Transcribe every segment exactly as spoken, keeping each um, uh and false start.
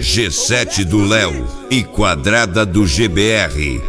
G sete do Léo e Quadrada do G B R.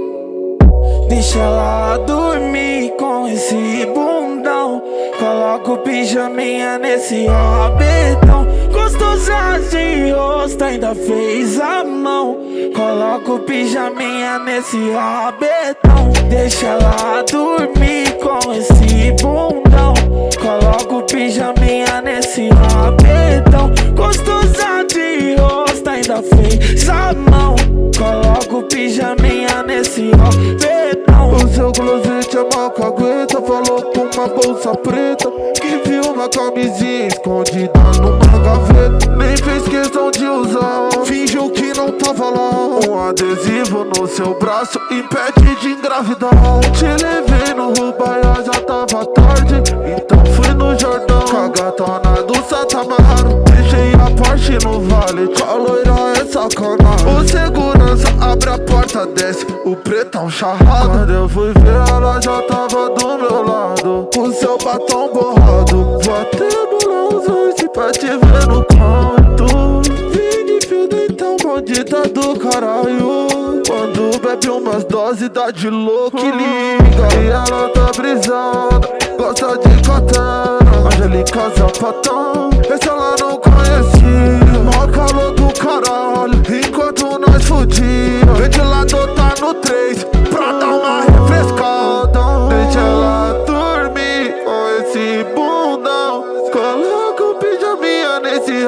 Deixa ela dormir com esse bundão. Coloca o pijaminha nesse rabetão. Gostosa de rosto, ainda fez a mão. Coloca o pijaminha nesse rabetão. Deixa ela dormir com esse bundão. Coloca o pijaminha nesse rabetão. Gostosa de rosto, ainda fez a mão. Coloca o pijaminha nesse rabetão. O seu closet é uma cagueta. Falou com uma bolsa preta que viu uma camisinha escondida numa gaveta. Nem fez questão de usar, fingiu que não tava lá. Um adesivo no seu braço impede de engravidar. Te levei no Rubaiá, já tava tarde, então fui no Jordão com a gatona do Satamaro. Deixei a Porsche no vale, com a loira é sacanagem. O segurança abre a porta, desce o pretão charrado. Quando eu fui ver, ela já tava do meu lado, o seu batom borrado. Vou até anular os dois pra te ver no canto. Vini fio dentão, bandida do caralho. Quando bebe umas doses dá de louco e liga. E ela tá brisada, gosta de katana, Angélica Zapatão. Esse ela não conhecia. Mó calor do caralho, enquanto nós fudia. Ventilador tá no três, pra dar uma refrescada. Deixa ela dormir com esse bundão. Coloca o pijaminha nesse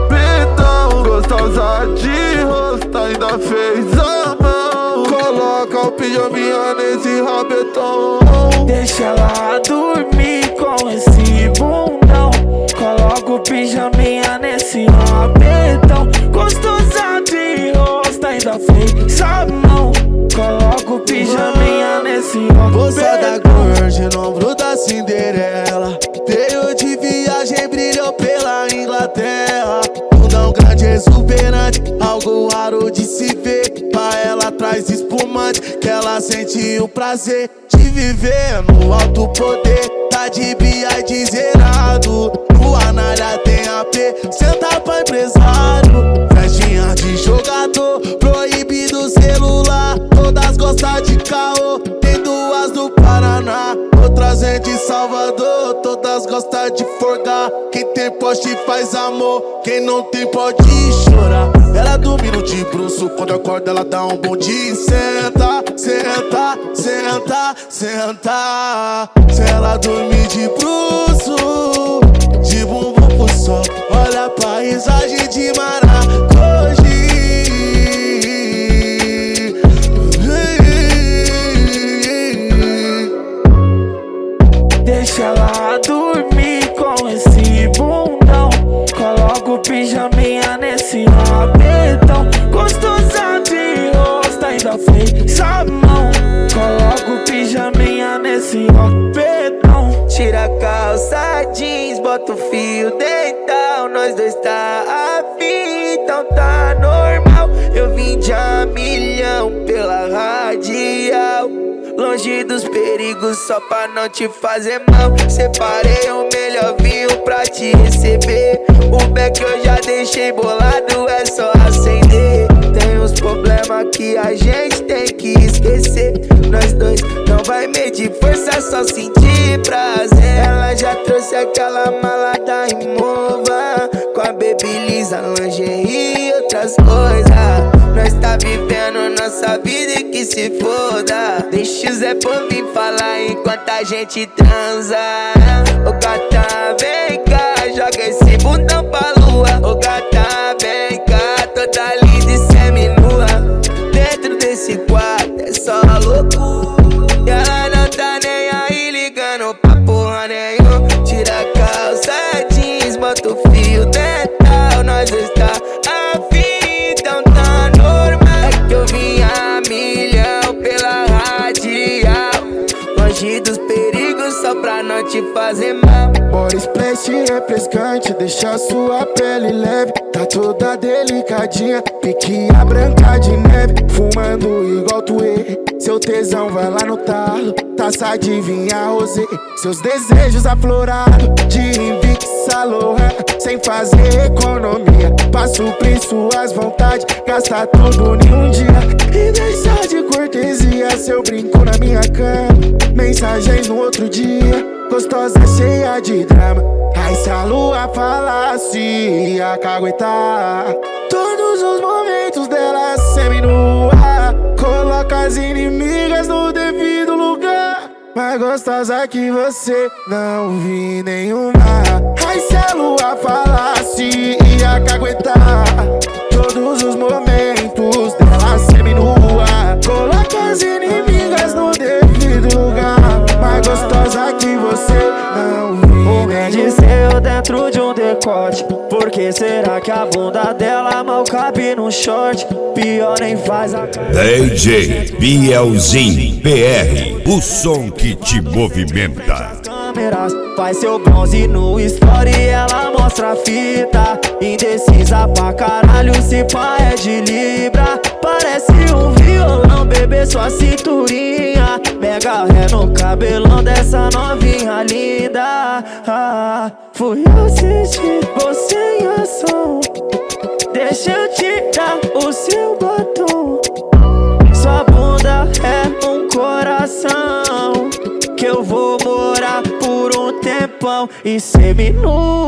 rabetão. Gostosa de rosto, ainda fez a mão. Coloca o pijaminha nesse rabetão. Deixa ela dormir com esse bundão. Coloca o pijaminha nesse rabetão. Gostosa de rosto, ainda fez a mão. Coloca o pijaminha nesse rabetão. Moça da Gorge, ombro da Cinderela. Veio de viagem, brilhou pela Inglaterra. Bundão grande, exuberante, algo raro de se ver. Pra ela traz espumante, que ela sente o prazer de viver no alto poder. Tá de bia de zerado, no Anália tem A P, senta pra empresário. Festinha de jogador, proibido celular. Todas gostam de caô, tem duas do Paraná, outras é de Salvador. Todas gostam de forgar, quem tem poste faz amor, quem não tem pode chorar. Ela dormindo de bruço, quando acorda ela dá um bom dia. Senta, senta, senta, senta. Se ela dormir de bruço, de bumbum pro sol, olha a paisagem de Maragogi. Deixa ela dormir com esse bundão. Coloca o pijaminha nesse rabetão. Gostosa de rosto, ainda fez a mão. Coloca o pijaminha nesse rabetão. Tira a calça jeans, bota o fio dental. Nós dois tá afim, então tá normal. Eu vim de a milhão pela radial, longe dos perigos só pra não te fazer mal. Separei o melhor vinho pra te receber. O beck eu já deixei bolado, é só acender. Tem uns problemas que a gente tem que esquecer. Nós dois não vai medir força, só sentir prazer. Ela já trouxe aquela mala da Imova, com a Babyliss, lingerie e outras coisas. Nós tá vivendo nossa vida e que se foda. Deixa o Zé por vir falar enquanto a gente transa. Ô gata, vem cá, joga esse bundão pra lua. Ô gata, vem cá, toda linda e seminua. Dentro desse quarto é só loucura. E ela não tá nem aí ligando pra porra nenhuma. Tira a calça jeans, bota o fio dental. Nós está afim, então tá normal. É que eu vim a milhão pela radial, longe dos perigos só pra não te fazer mal. Body splash refrescante, deixa sua pele leve. Tá toda delicadinha, pique a branca de neve. Fumando igual tuê, seu tesão vai lá no talo. Taça de vinha rosé, seus desejos aflorados de Invix. essa louca sem fazer economia, pra suprir suas vontades, gastar tudo em um dia. E deixar de cortesia seu brinco na minha cama, mensagens no outro dia, gostosa cheia de drama. Ai, se a lua falasse, ia caguetar todos os momentos dela semi-nua. Coloca as inimigas no devido lugar, mais gostosa que você não vi nenhuma. Ai, se a lua falasse, ia caguetar todos os momentos dela semi-nua. Coloca as inimigas no devido lugar, mais gostosa que você não vi. O Mendes seu dentro de um decote, por que será que a bunda dela mal cabe no short? Pior nem faz a cara. D J Bielzinho P R, o som que te movimenta. Câmeras, faz seu bronze no story, ela mostra a fita. Indecisa pra caralho, se pá é de libra. Parece um violão, bebê, sua cinturinha. Mega ré no cabelão dessa novinha linda. Ah, fui assistir você em ação, deixa eu tirar o seu batom. Sua bunda é um coração que eu vou morar por um tempão. E semi-nua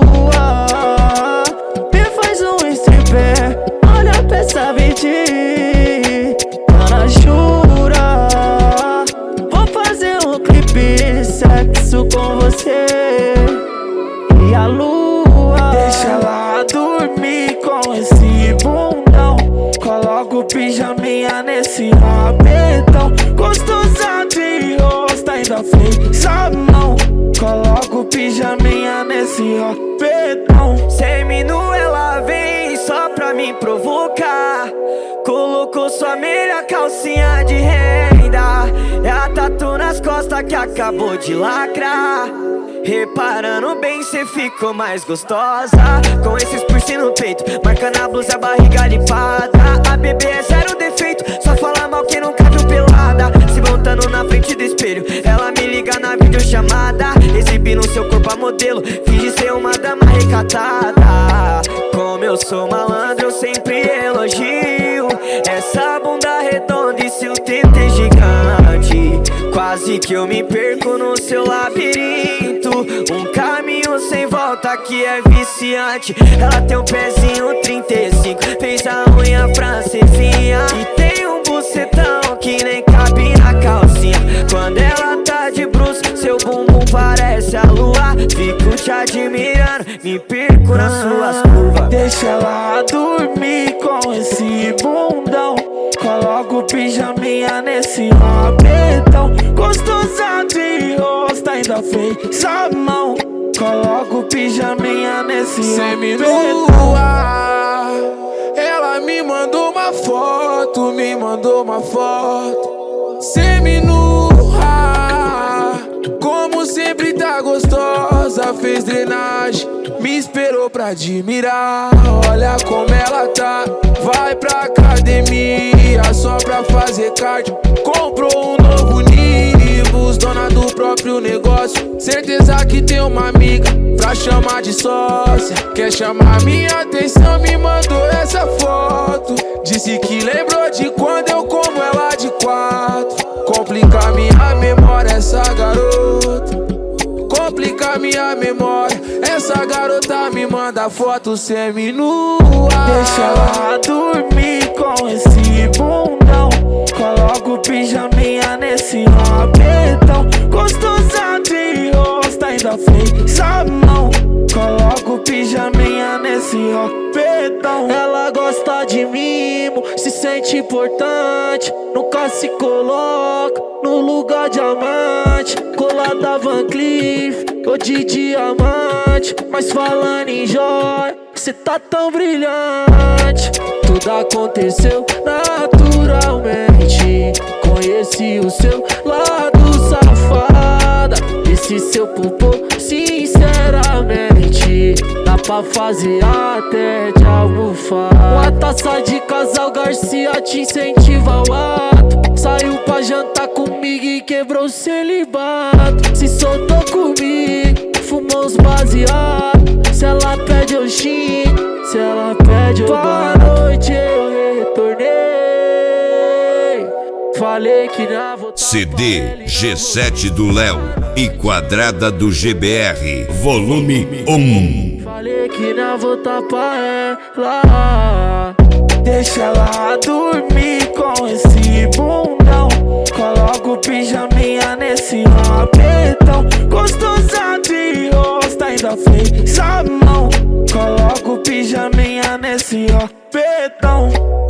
me faz um stripper, olha a peça vinte. Ana, jura, vou fazer um clipe, sexo com você e a lua. Deixa ela dormir com esse bundão, coloca o pijaminha nesse rabetão. Gostosa de rosto, ainda fez a mão, coloca o pijaminha nesse rabetão. Semi-nua ela vem só pra me provocar, colocou sua melhor calcinha de renda, é a tatu nas costas que acabou de lacrar. Reparando bem, cê ficou mais gostosa, com esses piercing no peito, marcando a blusa, a barriga limpada. A bebê é zero defeito, só fala mal quem nunca viu pelada. Se montando na frente do espelho, ela me liga na videochamada, exibindo seu corpo a modelo, finge ser uma dama recatada. Como eu sou malandro, eu sempre elogio essa bunda redonda e seu tete gigante. Quase que eu me perco no seu labirinto, um caminho sem volta que é viciante. Ela tem um pezinho trinta e cinco, fez a unha francesinha e tem um bucetão que nem cabe na calcinha. Quando ela tá de bruço, seu bumbum parece a lua. Fico te admirando, me perco nas suas curvas. Deixa ela dormir com esse bundão, coloca o pijaminha nesse rabetão. Gostosa de rosto, ainda fez a mão, coloca o pijaminha nesse semi-nua. Ela me mandou uma foto, me mandou uma foto semi-nua. Como sempre tá gostosa, fez drenagem, me esperou pra admirar. Olha como ela tá, vai pra academia só pra fazer cardio. Comprou um novo Nivus, dona do próprio negócio. Certeza que tem uma amiga pra chamar de sócia. Quer chamar minha atenção, me mandou essa foto. Disse que lembrou de quando eu como ela de quatro. Complica minha memória essa garota, complica minha memória. Essa garota me manda foto semi-nua. Deixa ela dormir com esse bundão, coloca o pijaminha nesse rabetão. Gostosa de rosto, ainda fez a mão, coloca o pijaminha nesse rabetão. Ela gosta de mimo, se sente importante, nunca se coloca no lugar de amante. Colada Van Cleef ou de diamante, mas falando em joia, cê tá tão brilhante. Tudo aconteceu naturalmente, conheci o seu lado safada, esse seu popô sinceramente dá pra fazer até de almofada. Uma taça de casal Garcia te incentiva ao ato, saiu pra jantar comigo e quebrou o celibato. Se soltou comigo, fumou os baseados, sushi. Se ela pede eu boa noite eu retornei. Falei que na volta C D G sete do Léo e Quadrada do G B R, volume um. Falei que não voltar pra ela. Deixa ela dormir com esse bundão. Coloca o pijaminha nesse rabetão. Gostosa de rosto, ainda fez a mão. Coloca o pijaminha nesse rabetão.